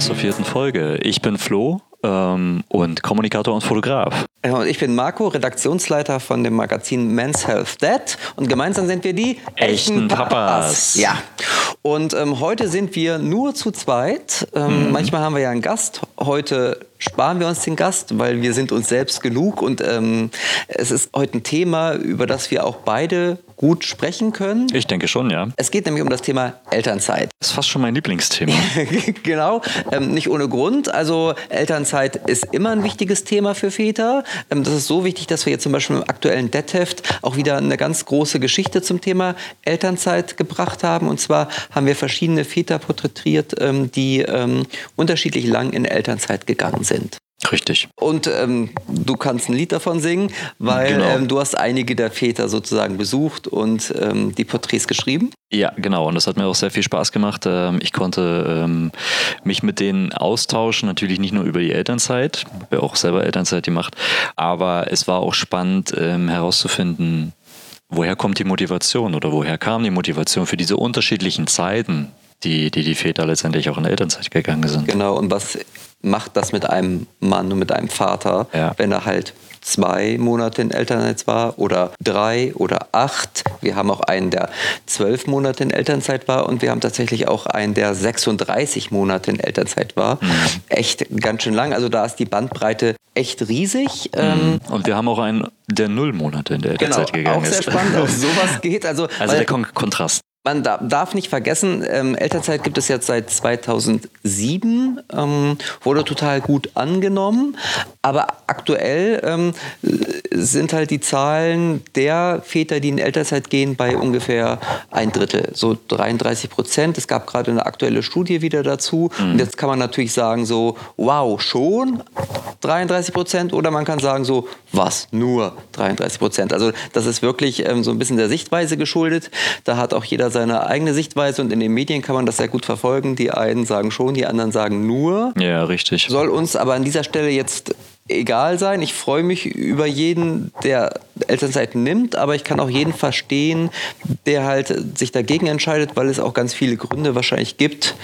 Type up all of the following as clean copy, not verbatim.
zur 4. Folge. Ich bin Flo und Kommunikator und Fotograf. Und ich bin Marco, Redaktionsleiter von dem Magazin Men's Health Dad. Und gemeinsam sind wir die echten Papas. Ja. Und heute sind wir nur zu zweit. Manchmal haben wir ja einen Gast. Heute sparen wir uns den Gast, weil wir sind uns selbst genug. Und es ist heute ein Thema, über das wir auch beide gut sprechen können. Ich denke schon, ja. Es geht nämlich um das Thema Elternzeit. Das ist fast schon mein Lieblingsthema. Genau, nicht ohne Grund. Also Elternzeit ist immer ein wichtiges Thema für Väter. Das ist so wichtig, dass wir jetzt zum Beispiel im aktuellen Dad-Heft auch wieder eine ganz große Geschichte zum Thema Elternzeit gebracht haben. Und zwar haben wir verschiedene Väter porträtiert, die unterschiedlich lang in Elternzeit gegangen sind. Richtig. Und du kannst ein Lied davon singen, weil du hast einige der Väter sozusagen besucht und die Porträts geschrieben. Ja, genau. Und das hat mir auch sehr viel Spaß gemacht. Ich konnte mich mit denen austauschen, natürlich nicht nur über die Elternzeit, ich habe ja auch selber Elternzeit gemacht, aber es war auch spannend herauszufinden, woher kommt die Motivation oder woher kam die Motivation für diese unterschiedlichen Zeiten, die Väter letztendlich auch in Elternzeit gegangen sind. Genau, und was macht das mit einem Mann und mit einem Vater, wenn er halt 2 Monate in Elternzeit war oder 3 oder 8. Wir haben auch einen, der 12 Monate in Elternzeit war und wir haben tatsächlich auch einen, der 36 Monate in Elternzeit war. Echt ganz schön lang. Also da ist die Bandbreite echt riesig. Und wir haben auch einen, der 0 Monate in der Elternzeit gegangen ist. Auch sehr spannend, auch sowas geht. Also der Kontrast. Man darf nicht vergessen, Elternzeit gibt es jetzt seit 2007, wurde total gut angenommen, aber aktuell sind halt die Zahlen der Väter, die in Elternzeit gehen, bei ungefähr 1/3, so 33%. Es gab gerade eine aktuelle Studie wieder dazu und jetzt kann man natürlich sagen so, wow, schon 33% oder man kann sagen so, was, nur 33%. Also das ist wirklich so ein bisschen der Sichtweise geschuldet, da hat auch jeder seine eigene Sichtweise und in den Medien kann man das sehr gut verfolgen. Die einen sagen schon, die anderen sagen nur. Ja, richtig. Soll uns aber an dieser Stelle jetzt egal sein. Ich freue mich über jeden, der Elternzeit nimmt, aber ich kann auch jeden verstehen, der halt sich dagegen entscheidet, weil es auch ganz viele Gründe wahrscheinlich gibt,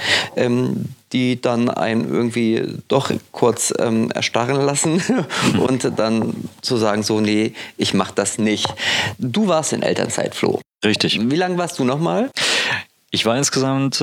die dann einen irgendwie doch kurz erstarren lassen und dann zu sagen so, nee, ich mach das nicht. Du warst in Elternzeit, Flo. Richtig. Wie lange warst du nochmal? Ich war insgesamt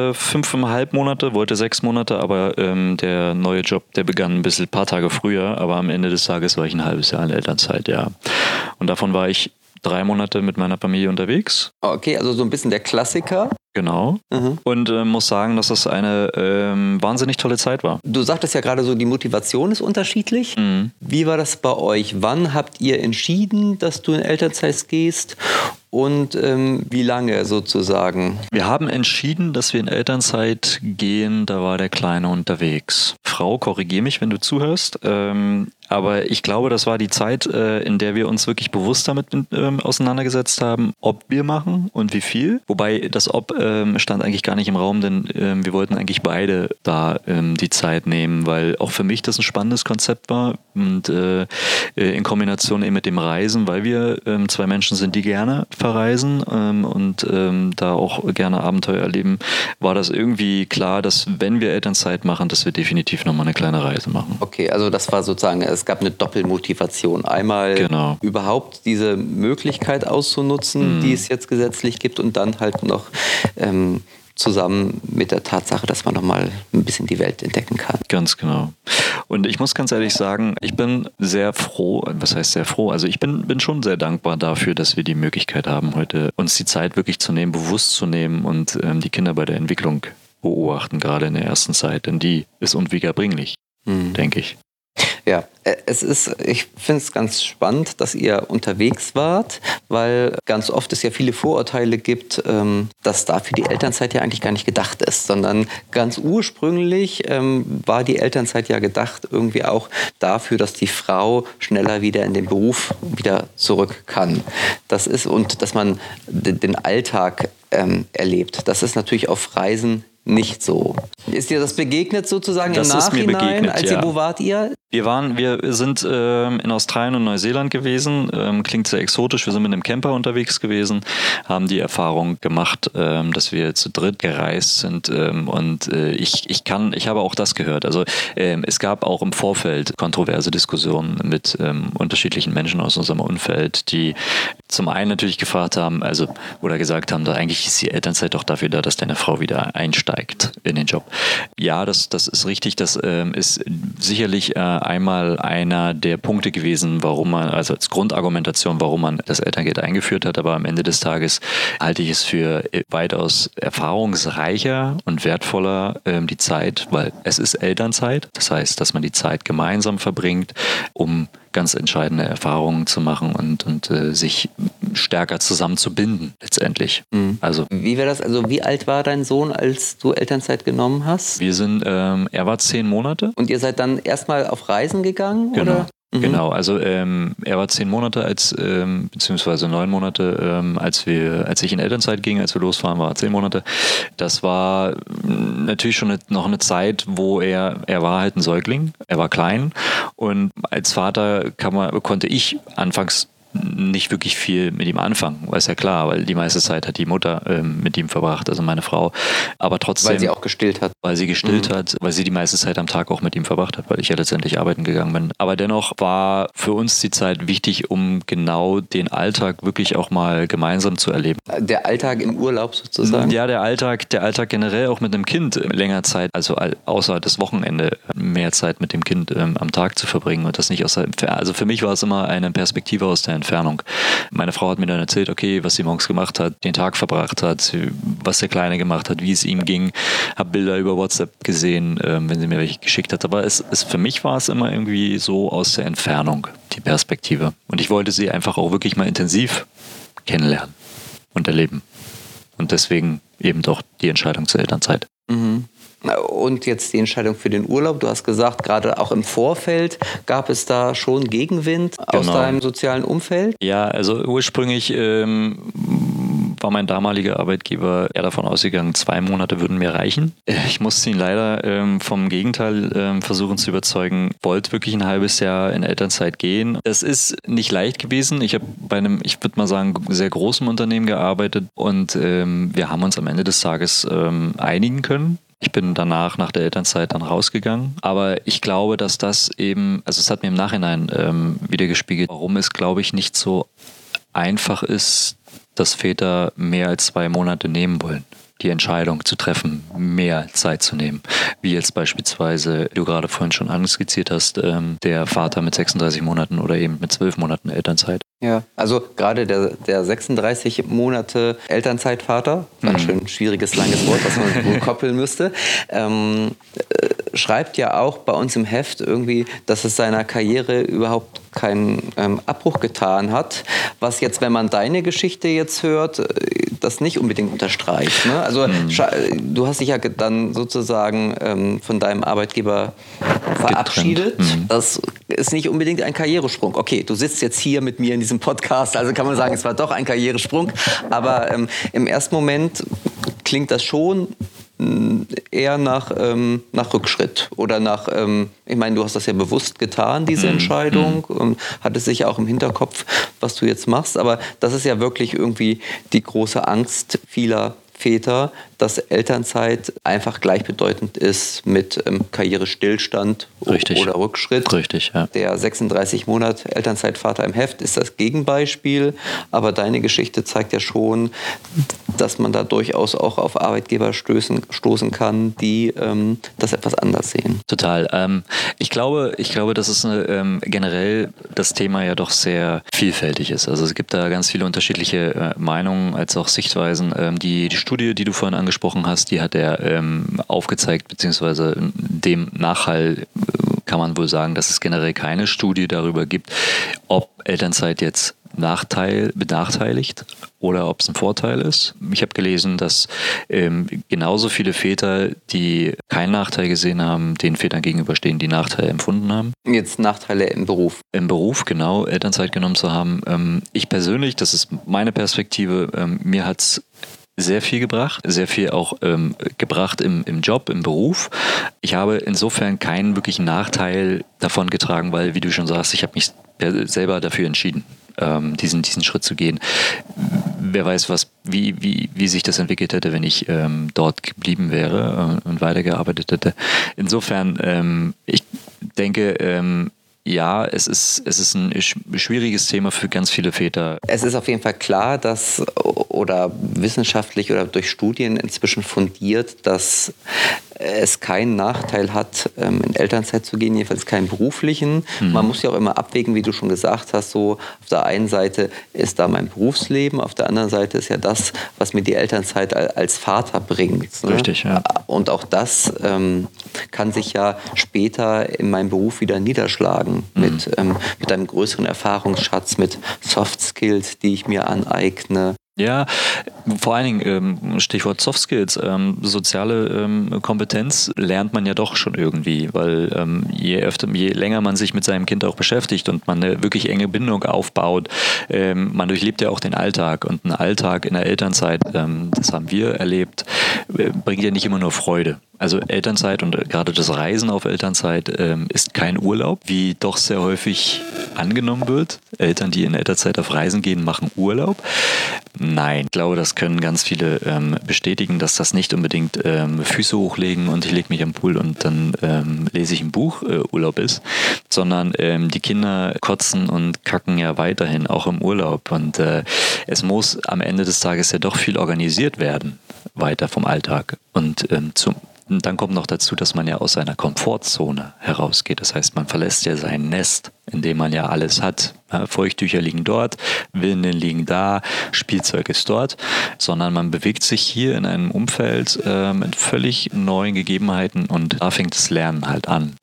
5,5 Monate, wollte 6 Monate, aber der neue Job, der begann ein paar Tage früher, aber am Ende des Tages war ich ein halbes Jahr in Elternzeit, ja. Und davon war ich 3 Monate mit meiner Familie unterwegs. Okay, also so ein bisschen der Klassiker. Genau. Und muss sagen, dass das eine wahnsinnig tolle Zeit war. Du sagtest ja gerade so, die Motivation ist unterschiedlich. Wie war das bei euch? Wann habt ihr entschieden, dass du in Elternzeit gehst? Und wie lange sozusagen? Wir haben entschieden, dass wir in Elternzeit gehen, da war der Kleine unterwegs. Frau, korrigier mich, wenn du zuhörst. Aber ich glaube, das war die Zeit, in der wir uns wirklich bewusst damit auseinandergesetzt haben, ob wir machen und wie viel. Wobei das Ob stand eigentlich gar nicht im Raum, denn wir wollten eigentlich beide da die Zeit nehmen, weil auch für mich das ein spannendes Konzept war und in Kombination eben mit dem Reisen, weil wir 2 Menschen sind, die gerne verreisen und da auch gerne Abenteuer erleben, war das irgendwie klar, dass wenn wir Elternzeit machen, dass wir definitiv nochmal eine kleine Reise machen. Okay, also das war sozusagen, es gab eine Doppelmotivation. Einmal überhaupt diese Möglichkeit auszunutzen, die es jetzt gesetzlich gibt und dann halt noch zusammen mit der Tatsache, dass man nochmal ein bisschen die Welt entdecken kann. Ganz genau. Und ich muss ganz ehrlich sagen, ich bin sehr froh, was heißt sehr froh? Also ich bin schon sehr dankbar dafür, dass wir die Möglichkeit haben, heute uns die Zeit wirklich zu nehmen, bewusst zu nehmen und die Kinder bei der Entwicklung beobachten, gerade in der ersten Zeit, denn die ist unwiederbringlich, denke ich. Ja, ich finde es ganz spannend, dass ihr unterwegs wart, weil ganz oft es ja viele Vorurteile gibt, dass dafür die Elternzeit ja eigentlich gar nicht gedacht ist, sondern ganz ursprünglich war die Elternzeit ja gedacht irgendwie auch dafür, dass die Frau schneller wieder in den Beruf wieder zurück kann. Das ist, und dass man den Alltag erlebt. Das ist natürlich auf Reisen nicht so. Ist dir das begegnet sozusagen das im Nachhinein? Ist mir begegnet, wo wart ihr? Wir sind in Australien und Neuseeland gewesen. Klingt sehr exotisch. Wir sind mit einem Camper unterwegs gewesen, haben die Erfahrung gemacht, dass wir zu dritt gereist sind. Ich habe auch das gehört. Also es gab auch im Vorfeld kontroverse Diskussionen mit unterschiedlichen Menschen aus unserem Umfeld, die zum einen natürlich gefragt haben, oder gesagt haben, da eigentlich ist die Elternzeit doch dafür da, dass deine Frau wieder einsteigt in den Job. Ja, das ist richtig. Das ist sicherlich einmal einer der Punkte gewesen, warum man, also als Grundargumentation, warum man das Elterngeld eingeführt hat. Aber am Ende des Tages halte ich es für weitaus erfahrungsreicher und wertvoller die Zeit, weil es ist Elternzeit. Das heißt, dass man die Zeit gemeinsam verbringt, um ganz entscheidende Erfahrungen zu machen und sich stärker zusammenzubinden letztendlich. Mhm. Also wie war das? Also wie alt war dein Sohn, als du Elternzeit genommen hast? Er war 10 Monate. Und ihr seid dann erstmal auf Reisen gegangen? Genau. Oder? Genau, also er war 10 Monate beziehungsweise 9 Monate, als ich in Elternzeit ging, als wir losfahren, war er 10 Monate. Das war natürlich schon noch eine Zeit, wo er war halt ein Säugling, er war klein und als Vater konnte ich anfangs nicht wirklich viel mit ihm anfangen, ist ja klar, weil die meiste Zeit hat die Mutter mit ihm verbracht, also meine Frau, aber trotzdem... Weil sie auch gestillt hat. Weil sie gestillt hat, weil sie die meiste Zeit am Tag auch mit ihm verbracht hat, weil ich ja letztendlich arbeiten gegangen bin. Aber dennoch war für uns die Zeit wichtig, um genau den Alltag wirklich auch mal gemeinsam zu erleben. Der Alltag im Urlaub sozusagen? Ja, der Alltag generell auch mit einem Kind länger Zeit, also außer das Wochenende, mehr Zeit mit dem Kind am Tag zu verbringen und das nicht aus der Entfernung. Also für mich war es immer eine Perspektive aus der Entfernung. Meine Frau hat mir dann erzählt, okay, was sie morgens gemacht hat, den Tag verbracht hat, was der Kleine gemacht hat, wie es ihm ging, habe Bilder über WhatsApp gesehen, wenn sie mir welche geschickt hat. Aber für mich war es immer irgendwie so aus der Entfernung, die Perspektive. Und ich wollte sie einfach auch wirklich mal intensiv kennenlernen und erleben. Und deswegen eben doch die Entscheidung zur Elternzeit. Mhm. Und jetzt die Entscheidung für den Urlaub. Du hast gesagt, gerade auch im Vorfeld gab es da schon Gegenwind aus deinem sozialen Umfeld? Ja, also ursprünglich war mein damaliger Arbeitgeber eher davon ausgegangen, 2 Monate würden mir reichen. Ich musste ihn leider vom Gegenteil versuchen zu überzeugen, wollte wirklich ein halbes Jahr in Elternzeit gehen. Es ist nicht leicht gewesen. Ich habe bei einem, ich würde mal sagen, sehr großen Unternehmen gearbeitet und wir haben uns am Ende des Tages einigen können. Ich bin danach, nach der Elternzeit, dann rausgegangen. Aber ich glaube, dass das eben, also es hat mir im Nachhinein wiedergespiegelt, warum es, glaube ich, nicht so einfach ist, dass Väter mehr als 2 Monate nehmen wollen, die Entscheidung zu treffen, mehr Zeit zu nehmen. Wie jetzt beispielsweise, du gerade vorhin schon anskizziert hast, der Vater mit 36 Monaten oder eben mit 12 Monaten Elternzeit. Ja, also gerade der 36 Monate Elternzeitvater, ganz schön schwieriges, langes Wort, was man wohl koppeln müsste, schreibt ja auch bei uns im Heft irgendwie, dass es seiner Karriere überhaupt keinen Abbruch getan hat, was jetzt, wenn man deine Geschichte jetzt hört, das nicht unbedingt unterstreicht. Ne? Also du hast dich ja dann sozusagen von deinem Arbeitgeber verabschiedet. Das ist nicht unbedingt ein Karrieresprung. Okay, du sitzt jetzt hier mit mir in diesem Podcast, also kann man sagen, es war doch ein Karrieresprung, aber im ersten Moment klingt das schon eher nach Rückschritt oder ich meine, du hast das ja bewusst getan, diese Entscheidung, hattest sicher auch im Hinterkopf, was du jetzt machst, aber das ist ja wirklich irgendwie die große Angst vieler Väter, dass Elternzeit einfach gleichbedeutend ist mit Karrierestillstand oder Rückschritt. Richtig, ja. Der 36 Monat Elternzeitvater im Heft ist das Gegenbeispiel, aber deine Geschichte zeigt ja schon, dass man da durchaus auch auf Arbeitgeber stoßen kann, die das etwas anders sehen. Total. Ich glaube, dass es generell das Thema ja doch sehr vielfältig ist. Also es gibt da ganz viele unterschiedliche Meinungen als auch Sichtweisen. Die Studie, die du vorhin angesprochen hast, die hat er aufgezeigt, beziehungsweise dem Nachhall kann man wohl sagen, dass es generell keine Studie darüber gibt, ob Elternzeit jetzt benachteiligt oder ob es ein Vorteil ist. Ich habe gelesen, dass genauso viele Väter, die keinen Nachteil gesehen haben, den Vätern gegenüberstehen, die Nachteile empfunden haben. Jetzt Nachteile im Beruf. Im Beruf, genau, Elternzeit genommen zu haben. Ich persönlich, das ist meine Perspektive, mir hat es sehr viel gebracht, sehr viel auch gebracht im Job, im Beruf. Ich habe insofern keinen wirklichen Nachteil davon getragen, weil, wie du schon sagst, ich habe mich selber dafür entschieden, diesen Schritt zu gehen. Wer weiß, wie sich das entwickelt hätte, wenn ich dort geblieben wäre und weitergearbeitet hätte. Insofern, ich denke, ja, es ist ein schwieriges Thema für ganz viele Väter. Es ist auf jeden Fall klar, dass oder wissenschaftlich oder durch Studien inzwischen fundiert, dass es keinen Nachteil hat, in Elternzeit zu gehen, jedenfalls keinen beruflichen. Man muss ja auch immer abwägen, wie du schon gesagt hast, so auf der einen Seite ist da mein Berufsleben, auf der anderen Seite ist ja das, was mir die Elternzeit als Vater bringt. Ne? Richtig, ja. Und auch das kann sich ja später in meinem Beruf wieder niederschlagen mit einem größeren Erfahrungsschatz, mit Soft Skills, die ich mir aneigne. Ja, vor allen Dingen Stichwort Soft Skills, soziale Kompetenz lernt man ja doch schon irgendwie, weil je länger man sich mit seinem Kind auch beschäftigt und man eine wirklich enge Bindung aufbaut, man durchlebt ja auch den Alltag und ein Alltag in der Elternzeit, das haben wir erlebt, bringt ja nicht immer nur Freude. Also Elternzeit und gerade das Reisen auf Elternzeit ist kein Urlaub, wie doch sehr häufig angenommen wird. Eltern, die in Elternzeit auf Reisen gehen, machen Urlaub. Nein, ich glaube, das können ganz viele bestätigen, dass das nicht unbedingt Füße hochlegen und ich lege mich am Pool und dann lese ich ein Buch Urlaub ist, sondern die Kinder kotzen und kacken ja weiterhin auch im Urlaub und es muss am Ende des Tages ja doch viel organisiert werden, weiter vom Alltag und dann kommt noch dazu, dass man ja aus seiner Komfortzone herausgeht. Das heißt, man verlässt ja sein Nest, in dem man ja alles hat. Feuchttücher liegen dort, Windeln liegen da, Spielzeug ist dort, sondern man bewegt sich hier in einem Umfeld mit völlig neuen Gegebenheiten und da fängt das Lernen halt an.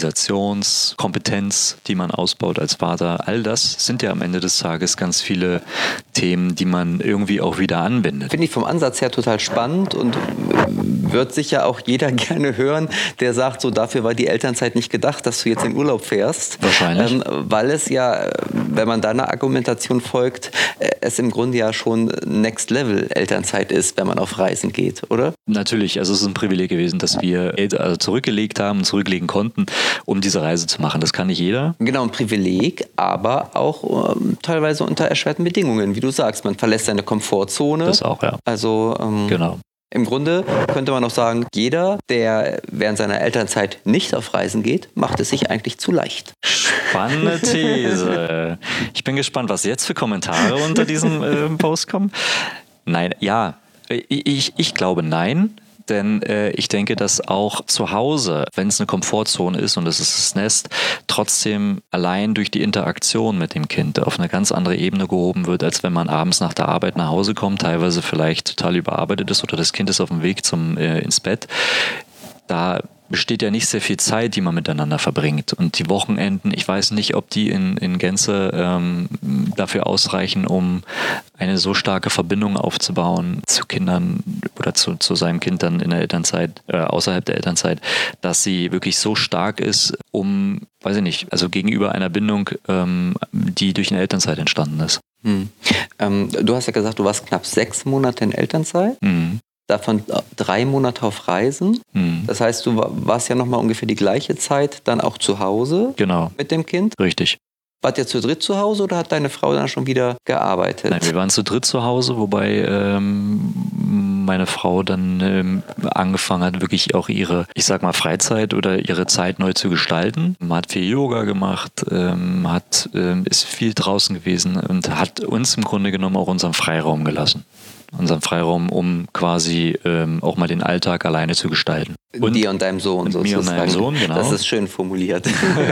Organisationskompetenz, die man ausbaut als Vater, all das sind ja am Ende des Tages ganz viele Themen, die man irgendwie auch wieder anwendet. Finde ich vom Ansatz her total spannend und wird sicher auch jeder gerne hören, der sagt, so dafür war die Elternzeit nicht gedacht, dass du jetzt in Urlaub fährst. Wahrscheinlich. Weil es ja, wenn man deiner Argumentation folgt, es im Grunde ja schon Next Level Elternzeit ist, wenn man auf Reisen geht, oder? Natürlich, also es ist ein Privileg gewesen, dass wir zurückgelegt haben und zurücklegen konnten, um diese Reise zu machen. Das kann nicht jeder. Genau, ein Privileg, aber auch teilweise unter erschwerten Bedingungen, wie du sagst. Man verlässt seine Komfortzone. Das auch, ja. Also genau. Im Grunde könnte man auch sagen, jeder, der während seiner Elternzeit nicht auf Reisen geht, macht es sich eigentlich zu leicht. Spannende These. Ich bin gespannt, was jetzt für Kommentare unter diesem Post kommen. Nein, ja, ich glaube nein. Denn ich denke, dass auch zu Hause, wenn es eine Komfortzone ist und es ist das Nest, trotzdem allein durch die Interaktion mit dem Kind auf eine ganz andere Ebene gehoben wird, als wenn man abends nach der Arbeit nach Hause kommt, teilweise vielleicht total überarbeitet ist oder das Kind ist auf dem Weg ins Bett. Da besteht ja nicht sehr viel Zeit, die man miteinander verbringt. Und die Wochenenden, ich weiß nicht, ob die in Gänze dafür ausreichen, um eine so starke Verbindung aufzubauen zu Kindern oder zu seinem Kind dann in der Elternzeit, außerhalb der Elternzeit, dass sie wirklich so stark ist, um, weiß ich nicht, also gegenüber einer Bindung, die durch eine Elternzeit entstanden ist. Du hast ja gesagt, du warst knapp 6 Monate in Elternzeit. Davon 3 Monate auf Reisen. Das heißt, du warst ja nochmal ungefähr die gleiche Zeit dann auch zu Hause mit dem Kind. Richtig. Wart ihr zu dritt zu Hause oder hat deine Frau dann schon wieder gearbeitet? Nein, wir waren zu dritt zu Hause, wobei meine Frau dann angefangen hat, wirklich auch ihre, ich sag mal, Freizeit oder ihre Zeit neu zu gestalten. Man hat viel Yoga gemacht, ist viel draußen gewesen und hat uns im Grunde genommen auch unseren Freiraum gelassen. Unseren Freiraum, um quasi auch mal den Alltag alleine zu gestalten. Und dir und deinem Sohn sozusagen. Mir und meinem Sohn, genau. Das ist schön formuliert.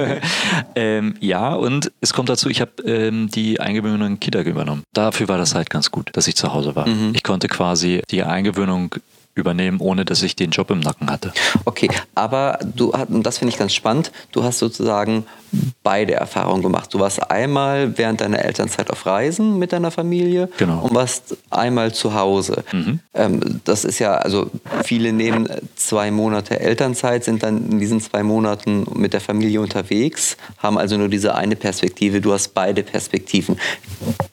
Ja, und es kommt dazu, ich habe die Eingewöhnung in Kita übernommen. Dafür war das halt ganz gut, dass ich zu Hause war. Ich konnte quasi die Eingewöhnung übernehmen, ohne dass ich den Job im Nacken hatte. Okay, aber und das finde ich ganz spannend, du hast sozusagen beide Erfahrungen gemacht. Du warst einmal während deiner Elternzeit auf Reisen mit deiner Familie und warst einmal zu Hause. Das ist ja, also viele nehmen 2 Monate Elternzeit, sind dann in diesen 2 Monaten mit der Familie unterwegs, haben also nur diese eine Perspektive. Du hast beide Perspektiven.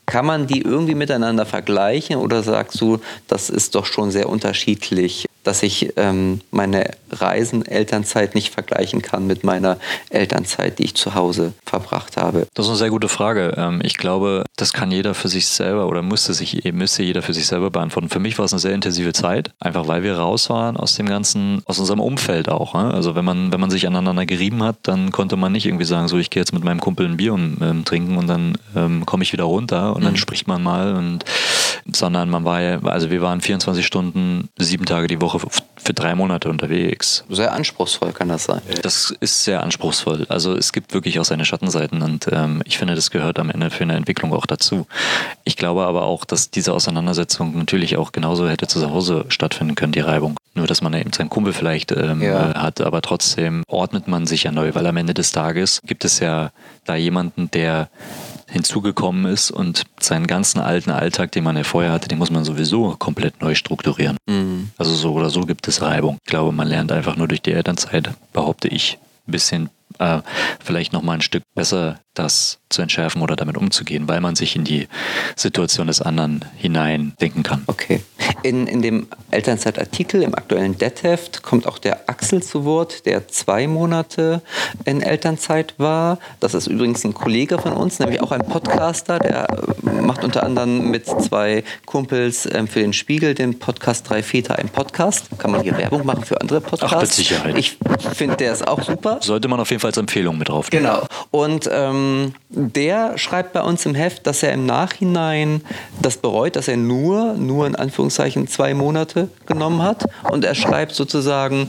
Kann man die irgendwie miteinander vergleichen oder sagst du, das ist doch schon sehr unterschiedlich, dass ich meine Elternzeit nicht vergleichen kann mit meiner Elternzeit, die ich zu Hause verbracht habe? Das ist eine sehr gute Frage. Ich glaube, das kann jeder für sich selber oder müsste jeder für sich selber beantworten. Für mich war es eine sehr intensive Zeit, einfach weil wir raus waren aus dem ganzen, aus unserem Umfeld auch. Also wenn man sich aneinander gerieben hat, dann konnte man nicht irgendwie sagen, so ich gehe jetzt mit meinem Kumpel ein Bier trinken und dann komme ich wieder runter und dann spricht man mal sondern wir waren 24 Stunden, 7 Tage die Woche für 3 Monate unterwegs. Sehr anspruchsvoll kann das sein. Das ist sehr anspruchsvoll. Also es gibt wirklich auch seine Schattenseiten und ich finde, das gehört am Ende für eine Entwicklung auch dazu. Ich glaube aber auch, dass diese Auseinandersetzung natürlich auch genauso hätte zu Hause stattfinden können, die Reibung. Nur, dass man eben seinen Kumpel vielleicht hat, aber trotzdem ordnet man sich ja neu, weil am Ende des Tages gibt es ja da jemanden, der hinzugekommen ist und seinen ganzen alten Alltag, den man ja vorher hatte, den muss man sowieso komplett neu strukturieren. Mhm. Also so oder so gibt es Reibung. Ich glaube, man lernt einfach nur durch die Elternzeit, behaupte ich, ein bisschen vielleicht nochmal ein Stück besser das zu entschärfen oder damit umzugehen, weil man sich in die Situation des anderen hineindenken kann. Okay. In dem Elternzeitartikel im aktuellen DET-Heft kommt auch der Axel zu Wort, der 2 Monate in Elternzeit war. Das ist übrigens ein Kollege von uns, nämlich auch ein Podcaster, der macht unter anderem mit 2 Kumpels für den Spiegel den Podcast 3 Väter ein Podcast. Kann man hier Werbung machen für andere Podcasts? Ach, mit Sicherheit. Ich finde, der ist auch super. Sollte man auf jeden Fall als Empfehlung mit drauf. Genau. Und der schreibt bei uns im Heft, dass er im Nachhinein das bereut, dass er nur in Anführungszeichen 2 Monate genommen hat. Und er schreibt sozusagen,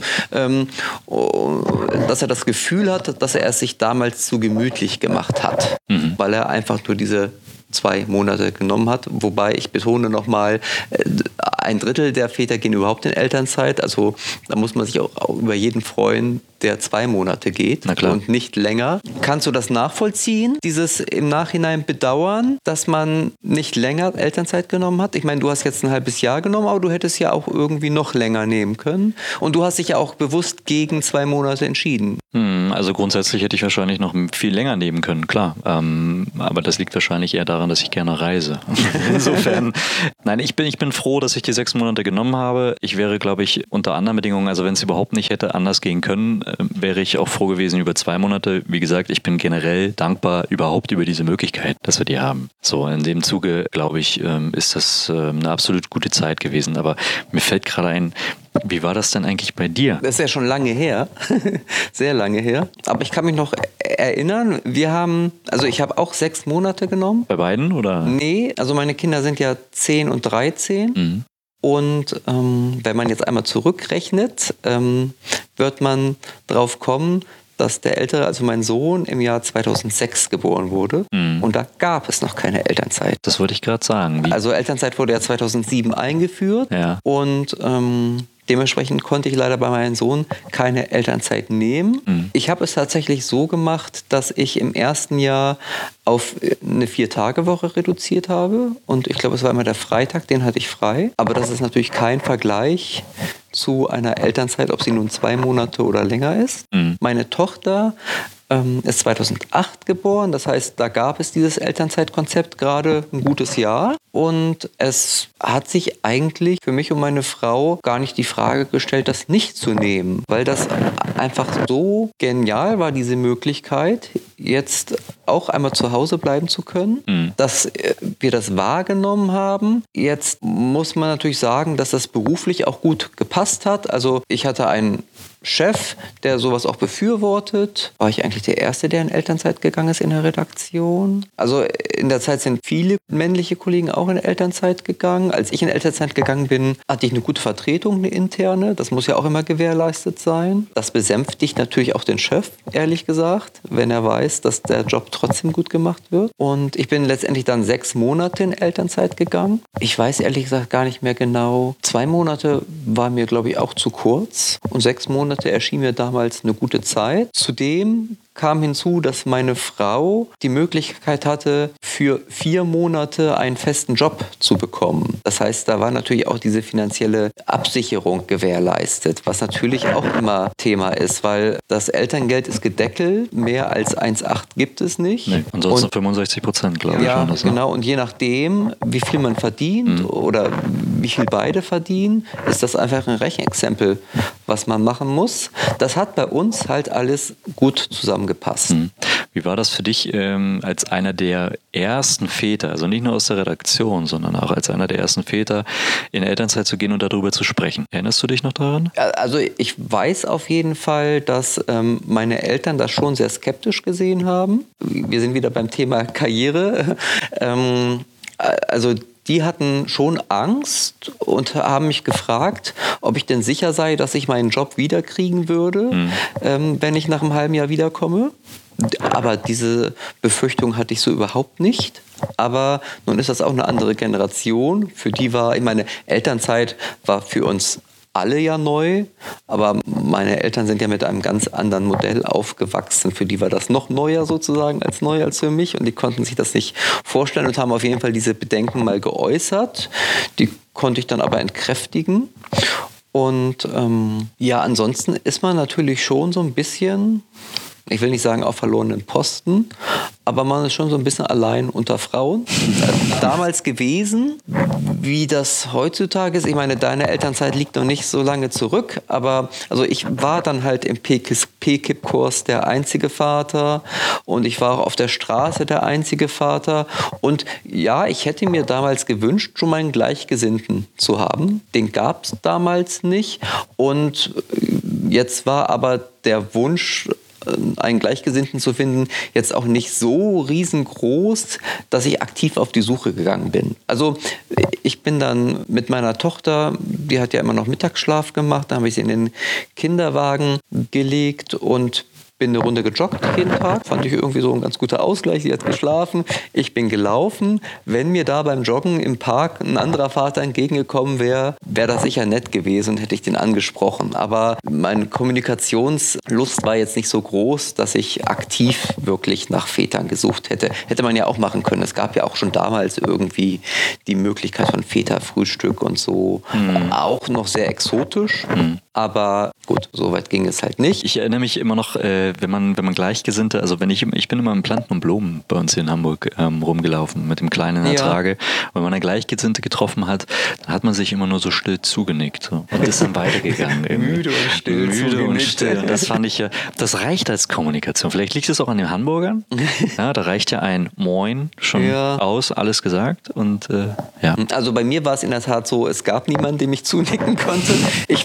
dass er das Gefühl hat, dass er es sich damals zu gemütlich gemacht hat, weil er einfach nur diese 2 Monate genommen hat. Wobei ich betone nochmal, 1/3 der Väter gehen überhaupt in Elternzeit. Also da muss man sich auch über jeden freuen, der 2 Monate geht und nicht länger. Kannst du das nachvollziehen, dieses im Nachhinein bedauern, dass man nicht länger Elternzeit genommen hat? Ich meine, du hast jetzt ein halbes Jahr genommen, aber du hättest ja auch irgendwie noch länger nehmen können. Und du hast dich ja auch bewusst gegen 2 Monate entschieden. Also grundsätzlich hätte ich wahrscheinlich noch viel länger nehmen können, klar. Aber das liegt wahrscheinlich eher daran, dass ich gerne reise. Insofern, nein, ich bin froh, dass ich die 6 Monate genommen habe. Ich wäre, glaube ich, unter anderen Bedingungen, also wenn es überhaupt nicht hätte anders gehen können, wäre ich auch froh gewesen über 2 Monate. Wie gesagt, ich bin generell dankbar überhaupt über diese Möglichkeit, dass wir die haben. So, in dem Zuge, glaube ich, ist das eine absolut gute Zeit gewesen. Aber mir fällt gerade ein, wie war das denn eigentlich bei dir? Das ist ja schon lange her, sehr lange her. Aber ich kann mich noch erinnern, ich habe auch 6 Monate genommen. Bei beiden, oder? Nee, also meine Kinder sind ja 10 und 13. Mhm. Und wenn man jetzt einmal zurückrechnet, wird man drauf kommen, dass der Ältere, also mein Sohn, im Jahr 2006 geboren wurde. Mhm. Und da gab es noch keine Elternzeit. Das wollte ich gerade sagen. Also Elternzeit wurde ja 2007 eingeführt. Ja. Und dementsprechend konnte ich leider bei meinem Sohn keine Elternzeit nehmen. Mhm. Ich habe es tatsächlich so gemacht, dass ich im ersten Jahr auf eine 4-Tage-Woche reduziert habe. Und ich glaube, es war immer der Freitag, den hatte ich frei. Aber das ist natürlich kein Vergleich zu einer Elternzeit, ob sie nun 2 Monate oder länger ist. Mhm. Meine Tochter ist 2008 geboren, das heißt, da gab es dieses Elternzeitkonzept gerade ein gutes Jahr und es hat sich eigentlich für mich und meine Frau gar nicht die Frage gestellt, das nicht zu nehmen, weil das einfach so genial war, diese Möglichkeit, jetzt auch einmal zu Hause bleiben zu können, dass wir das wahrgenommen haben. Jetzt muss man natürlich sagen, dass das beruflich auch gut gepasst hat. Also ich hatte einen Chef, der sowas auch befürwortet. War ich eigentlich der Erste, der in Elternzeit gegangen ist in der Redaktion? Also in der Zeit sind viele männliche Kollegen auch in Elternzeit gegangen. Als ich in Elternzeit gegangen bin, hatte ich eine gute Vertretung, eine interne. Das muss ja auch immer gewährleistet sein. Das besänftigt natürlich auch den Chef, ehrlich gesagt, wenn er weiß, dass der Job trotzdem gut gemacht wird. Und ich bin letztendlich dann 6 Monate in Elternzeit gegangen. Ich weiß ehrlich gesagt gar nicht mehr genau. 2 Monate war mir, glaube ich, auch zu kurz. Und 6 Monate erschien mir damals eine gute Zeit. Zudem kam hinzu, dass meine Frau die Möglichkeit hatte, für 4 Monate einen festen Job zu bekommen. Das heißt, da war natürlich auch diese finanzielle Absicherung gewährleistet, was natürlich auch immer Thema ist, weil das Elterngeld ist gedeckelt, mehr als 1,8 gibt es nicht. Nee, ansonsten 65%, glaube ich. Ja, schon, genau. Und je nachdem, wie viel man verdient oder wie viel beide verdienen, ist das einfach ein Rechenexempel, was man machen muss. Das hat bei uns halt alles gut zusammengepasst. Wie war das für dich als einer der ersten Väter, also nicht nur aus der Redaktion, sondern auch als einer der ersten Väter, in Elternzeit zu gehen und darüber zu sprechen? Erinnerst du dich noch daran? Also ich weiß auf jeden Fall, dass meine Eltern das schon sehr skeptisch gesehen haben. Wir sind wieder beim Thema Karriere. Also die hatten schon Angst und haben mich gefragt, ob ich denn sicher sei, dass ich meinen Job wiederkriegen würde, wenn ich nach einem halben Jahr wiederkomme. Aber diese Befürchtung hatte ich so überhaupt nicht. Aber nun ist das auch eine andere Generation. Für die war, ich meine, Elternzeit war für uns alle ja neu, aber meine Eltern sind ja mit einem ganz anderen Modell aufgewachsen. Für die war das noch neuer sozusagen als neu als für mich und die konnten sich das nicht vorstellen und haben auf jeden Fall diese Bedenken mal geäußert. Die konnte ich dann aber entkräftigen. Und ansonsten ist man natürlich schon so ein bisschen, ich will nicht sagen auf verlorenen Posten, aber man ist schon so ein bisschen allein unter Frauen. Damals gewesen, wie das heutzutage ist. Ich meine, deine Elternzeit liegt noch nicht so lange zurück, aber also ich war dann halt im PKIP-Kurs der einzige Vater und ich war auch auf der Straße der einzige Vater. Und ja, ich hätte mir damals gewünscht, schon mal einen Gleichgesinnten zu haben. Den gab es damals nicht. Und jetzt war aber der Wunsch, einen Gleichgesinnten zu finden, jetzt auch nicht so riesengroß, dass ich aktiv auf die Suche gegangen bin. Also ich bin dann mit meiner Tochter, die hat ja immer noch Mittagsschlaf gemacht, da habe ich sie in den Kinderwagen gelegt und bin eine Runde gejoggt jeden Tag, fand ich irgendwie so ein ganz guter Ausgleich. Sie hat geschlafen, ich bin gelaufen. Wenn mir da beim Joggen im Park ein anderer Vater entgegengekommen wäre, wäre das sicher nett gewesen, hätte ich den angesprochen. Aber meine Kommunikationslust war jetzt nicht so groß, dass ich aktiv wirklich nach Vätern gesucht hätte. Hätte man ja auch machen können. Es gab ja auch schon damals irgendwie die Möglichkeit von Väterfrühstück und so. Auch noch sehr exotisch. Aber gut, so weit ging es halt nicht. Ich erinnere mich immer noch, wenn man Gleichgesinnte, also ich bin immer im Planten und Blumen bei uns hier in Hamburg rumgelaufen mit dem Kleinen in der Trage. Und wenn man eine Gleichgesinnte getroffen hat, dann hat man sich immer nur so still zugenickt so, und ist dann weitergegangen. Müde und still. Müde und still. Und das fand ich ja, das reicht als Kommunikation. Vielleicht liegt es auch an den Hamburgern. Ja, da reicht ja ein Moin schon aus, alles gesagt. Und Also bei mir war es in der Tat so, es gab niemanden, dem ich zunicken konnte. Ich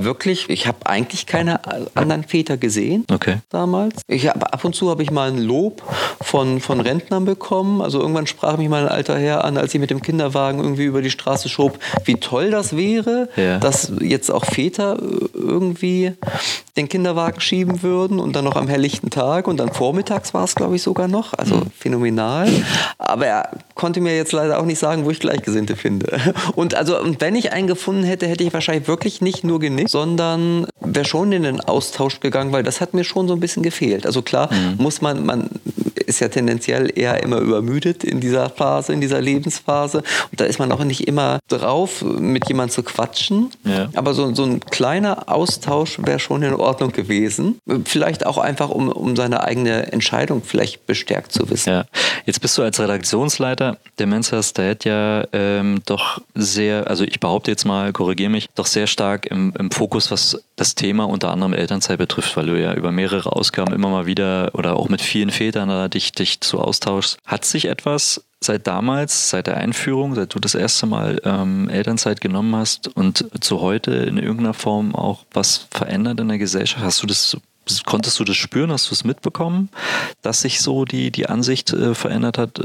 habe eigentlich keine anderen Väter gesehen. Okay. Damals. Ab und zu habe ich mal ein Lob von Rentnern bekommen. Also irgendwann sprach mich mal ein alter Herr an, als ich mit dem Kinderwagen irgendwie über die Straße schob, wie toll das wäre, dass jetzt auch Väter irgendwie den Kinderwagen schieben würden und dann noch am helllichten Tag und dann vormittags war es, glaube ich, sogar noch. Also phänomenal. Aber er konnte mir jetzt leider auch nicht sagen, wo ich Gleichgesinnte finde. Und wenn ich einen gefunden hätte, hätte ich wahrscheinlich wirklich nicht nur genickt, sondern wäre schon in den Austausch gegangen, weil das hat mir schon so ein bisschen gefehlt. Also klar, muss man ist ja tendenziell eher immer übermüdet in dieser Phase, in dieser Lebensphase. Und da ist man auch nicht immer drauf, mit jemandem zu quatschen. Ja. Aber so ein kleiner Austausch wäre schon in Ordnung gewesen. Vielleicht auch einfach, um seine eigene Entscheidung vielleicht bestärkt zu wissen. Ja. Jetzt bist du als Redaktionsleiter der Men's Health Dad ja doch sehr, also ich behaupte jetzt mal, korrigiere mich, doch sehr stark im Fokus, was das Thema unter anderem Elternzeit betrifft, weil du ja über mehrere Ausgaben immer mal wieder oder auch mit vielen Vätern dich so austauschst. Hat sich etwas seit damals, seit der Einführung, seit du das erste Mal Elternzeit genommen hast und zu heute in irgendeiner Form auch was verändert in der Gesellschaft? Konntest du das spüren? Hast du es mitbekommen, dass sich so die Ansicht verändert hat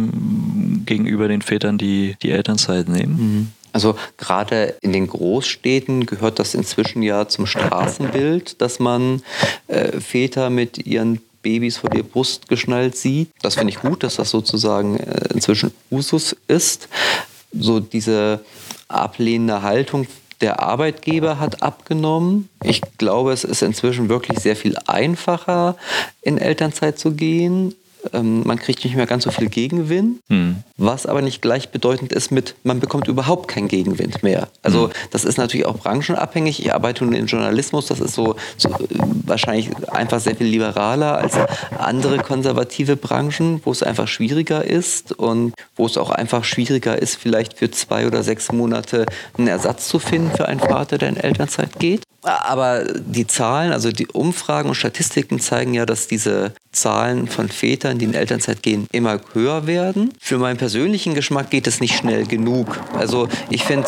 gegenüber den Vätern, die Elternzeit nehmen? Also gerade in den Großstädten gehört das inzwischen ja zum Straßenbild, dass man Väter mit ihren Babys vor der Brust geschnallt sieht. Das finde ich gut, dass das sozusagen inzwischen Usus ist. So diese ablehnende Haltung Der Arbeitgeber hat abgenommen. Ich glaube, es ist inzwischen wirklich sehr viel einfacher, in Elternzeit zu gehen. Man kriegt nicht mehr ganz so viel Gegenwind, was aber nicht gleichbedeutend ist mit, man bekommt überhaupt keinen Gegenwind mehr. Also das ist natürlich auch branchenabhängig. Ich arbeite nun im Journalismus, das ist so wahrscheinlich einfach sehr viel liberaler als andere konservative Branchen, wo es einfach schwieriger ist und wo es auch einfach schwieriger ist, vielleicht für 2 oder 6 Monate einen Ersatz zu finden für einen Vater, der in Elternzeit geht. Aber die Zahlen, also die Umfragen und Statistiken zeigen ja, dass diese Zahlen von Vätern, die in Elternzeit gehen, immer höher werden. Für meinen persönlichen Geschmack geht es nicht schnell genug. Also ich finde,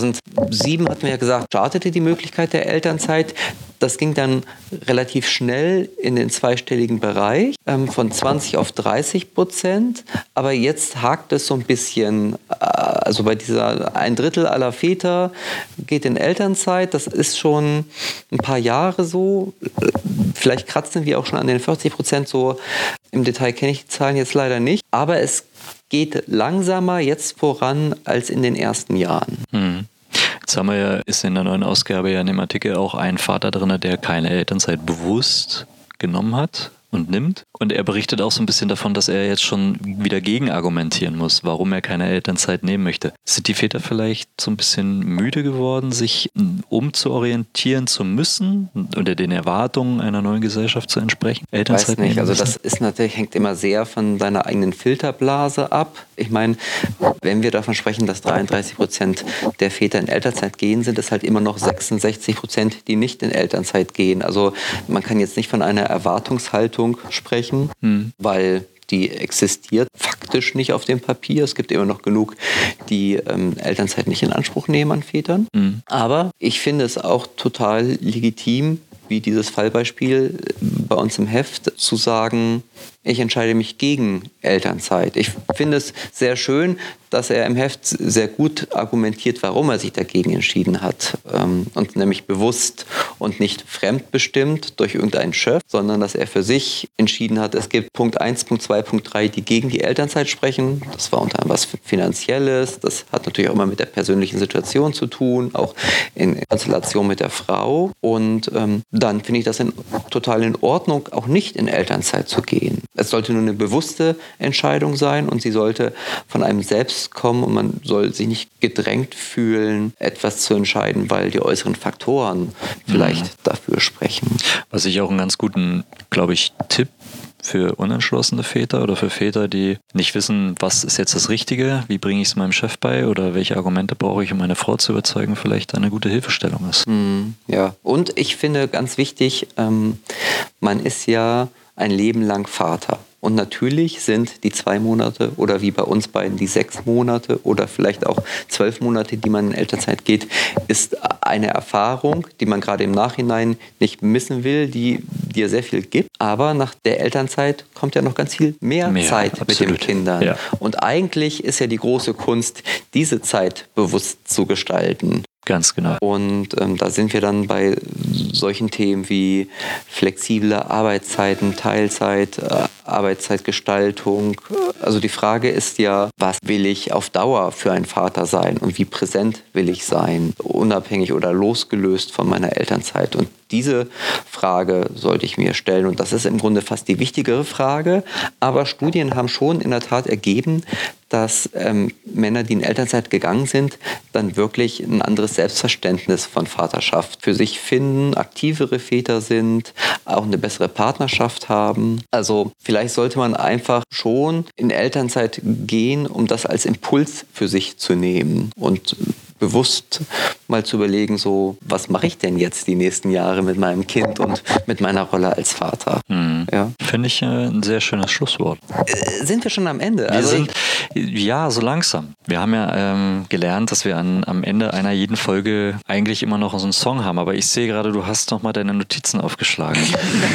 2007 hatten wir ja gesagt, startete die Möglichkeit der Elternzeit. Das ging dann relativ schnell in den zweistelligen Bereich, von 20 auf 30%. Aber jetzt hakt es so ein bisschen. Also bei dieser 1/3 aller Väter geht in Elternzeit. Das ist schon ein paar Jahre so. Vielleicht kratzen wir auch schon an den 40%. So im Detail kenne ich die Zahlen jetzt leider nicht. Aber es geht langsamer jetzt voran als in den ersten Jahren. Jetzt haben wir ja, ist in der neuen Ausgabe ja in dem Artikel auch ein Vater drin, der keine Elternzeit bewusst genommen hat und nimmt. Und er berichtet auch so ein bisschen davon, dass er jetzt schon wieder gegen argumentieren muss, warum er keine Elternzeit nehmen möchte. Sind die Väter vielleicht so ein bisschen müde geworden, sich umzuorientieren zu müssen oder den Erwartungen einer neuen Gesellschaft zu entsprechen? Elternzeit weiß nicht, also das ist natürlich, hängt immer sehr von deiner eigenen Filterblase ab. Ich meine, wenn wir davon sprechen, dass 33% der Väter in Elternzeit gehen, sind es halt immer noch 66%, die nicht in Elternzeit gehen. Also man kann jetzt nicht von einer Erwartungshaltung sprechen, weil die existiert faktisch nicht auf dem Papier. Es gibt immer noch genug, die Elternzeit nicht in Anspruch nehmen an Vätern. Aber ich finde es auch total legitim, wie dieses Fallbeispiel bei uns im Heft, zu sagen, ich entscheide mich gegen Elternzeit. Ich finde es sehr schön, dass er im Heft sehr gut argumentiert, warum er sich dagegen entschieden hat. Und nämlich bewusst und nicht fremdbestimmt durch irgendeinen Chef, sondern dass er für sich entschieden hat, es gibt Punkt 1, Punkt 2, Punkt 3, die gegen die Elternzeit sprechen. Das war unter anderem was Finanzielles. Das hat natürlich auch immer mit der persönlichen Situation zu tun, auch in Konstellation mit der Frau. Und dann finde ich das total in Ordnung, auch nicht in Elternzeit zu gehen. Es sollte nur eine bewusste Entscheidung sein und sie sollte von einem selbst kommen und man soll sich nicht gedrängt fühlen, etwas zu entscheiden, weil die äußeren Faktoren vielleicht dafür sprechen. Was ich auch einen ganz guten, glaube ich, Tipp für unentschlossene Väter oder für Väter, die nicht wissen, was ist jetzt das Richtige, wie bringe ich es meinem Chef bei oder welche Argumente brauche ich, um meine Frau zu überzeugen, vielleicht eine gute Hilfestellung ist. Ja, und ich finde ganz wichtig, man ist ja ein Leben lang Vater. Und natürlich sind die 2 Monate oder wie bei uns beiden die 6 Monate oder vielleicht auch 12 Monate, die man in Elternzeit geht, ist eine Erfahrung, die man gerade im Nachhinein nicht missen will, die dir sehr viel gibt. Aber nach der Elternzeit kommt ja noch ganz viel mehr Zeit absolut. Mit den Kindern. Ja. Und eigentlich ist ja die große Kunst, diese Zeit bewusst zu gestalten. Ganz genau. Und da sind wir dann bei solchen Themen wie flexible Arbeitszeiten, Teilzeit, Arbeitszeitgestaltung. Also die Frage ist ja, was will ich auf Dauer für ein Vater sein und wie präsent will ich sein, unabhängig oder losgelöst von meiner Elternzeit. Und diese Frage sollte ich mir stellen und das ist im Grunde fast die wichtigere Frage. Aber Studien haben schon in der Tat ergeben, dass Männer, die in Elternzeit gegangen sind, dann wirklich ein anderes Selbstverständnis von Vaterschaft für sich finden, aktivere Väter sind, auch eine bessere Partnerschaft haben. Also vielleicht sollte man einfach schon in Elternzeit gehen, um das als Impuls für sich zu nehmen und bewusst mal zu überlegen, so, was mache ich denn jetzt die nächsten Jahre mit meinem Kind und mit meiner Rolle als Vater? Ja. Finde ich ein sehr schönes Schlusswort. Sind wir schon am Ende? Ja, so langsam. Wir haben ja gelernt, dass wir am Ende einer jeden Folge eigentlich immer noch so einen Song haben, aber ich sehe gerade, du hast noch mal deine Notizen aufgeschlagen.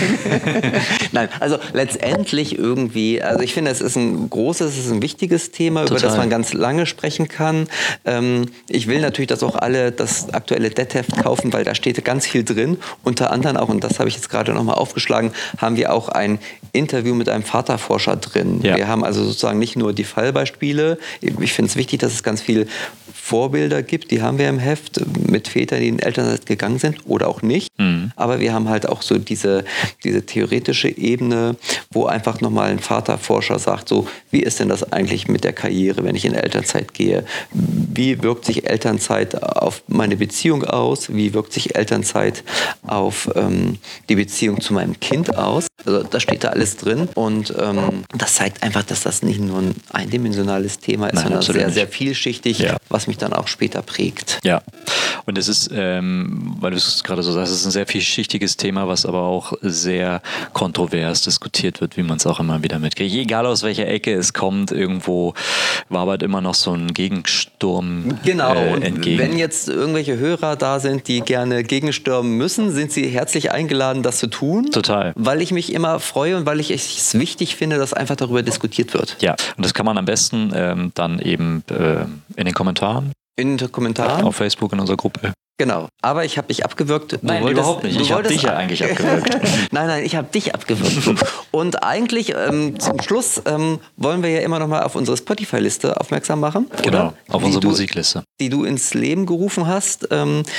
Nein, also letztendlich irgendwie, also ich finde, es ist ein wichtiges Thema, Total. Über das man ganz lange sprechen kann. Ich will natürlich, dass auch alle das aktuelle Det-Heft kaufen, weil da steht ganz viel drin. Unter anderem auch, und das habe ich jetzt gerade nochmal aufgeschlagen, haben wir auch ein Interview mit einem Vaterforscher drin. Ja. Wir haben also sozusagen nicht nur die Fallbeispiele. Ich finde es wichtig, dass es ganz viel Vorbilder gibt, die haben wir im Heft mit Vätern, die in Elternzeit gegangen sind oder auch nicht. Aber wir haben halt auch so diese theoretische Ebene, wo einfach nochmal ein Vaterforscher sagt, so, wie ist denn das eigentlich mit der Karriere, wenn ich in Elternzeit gehe? Wie wirkt sich Elternzeit auf meine Beziehung aus? Wie wirkt sich Elternzeit auf die Beziehung zu meinem Kind aus? Also das steht da alles drin und das zeigt einfach, dass das nicht nur ein eindimensionales Thema ist, Nein, sondern sehr, nicht. sehr vielschichtig, was mich dann auch später prägt. Ja, und es ist, weil du es gerade so sagst, es ist ein sehr vielschichtiges Thema, was aber auch sehr kontrovers diskutiert wird, wie man es auch immer wieder mitkriegt. Egal aus welcher Ecke es kommt, irgendwo wabert immer noch so ein Gegensturm und entgegen. Wenn jetzt irgendwelche Hörer da sind, die gerne gegenstürmen müssen, sind sie herzlich eingeladen, das zu tun. Total. Weil ich mich immer freue und weil ich es wichtig finde, dass einfach darüber diskutiert wird. Ja, und das kann man am besten dann eben in den Kommentaren. In den Kommentaren? Auf Facebook in unserer Gruppe. Genau, aber ich habe dich abgewürgt. Nein, überhaupt nicht. Ich habe dich ja eigentlich abgewürgt. Nein, ich habe dich abgewürgt. Und eigentlich zum Schluss wollen wir ja immer noch mal auf unsere Spotify-Liste aufmerksam machen. Genau, oder? auf unsere Musikliste. Die du ins Leben gerufen hast,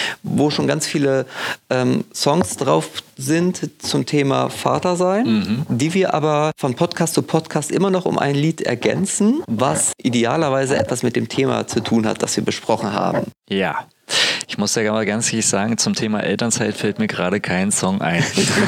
wo schon ganz viele Songs drauf sind zum Thema Vatersein, die wir aber von Podcast zu Podcast immer noch um ein Lied ergänzen, was idealerweise etwas mit dem Thema zu tun hat, das wir besprochen haben. Ja. Ich muss ja mal ganz ehrlich sagen, zum Thema Elternzeit fällt mir gerade kein Song ein.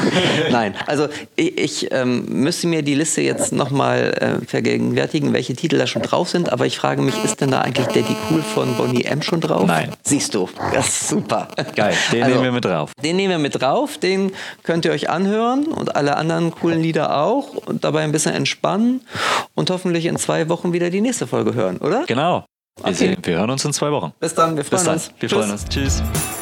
Nein, also ich müsste mir die Liste jetzt nochmal vergegenwärtigen, welche Titel da schon drauf sind, aber ich frage mich, ist denn da eigentlich Daddy Cool von Boney M schon drauf? Nein. Siehst du, das ist super. Geil, den nehmen wir mit drauf. Den nehmen wir mit drauf, den könnt ihr euch anhören und alle anderen coolen Lieder auch und dabei ein bisschen entspannen und hoffentlich in 2 Wochen wieder die nächste Folge hören, oder? Genau. Okay. Wir hören uns in 2 Wochen. Bis dann, wir freuen uns. Wir freuen uns. Tschüss.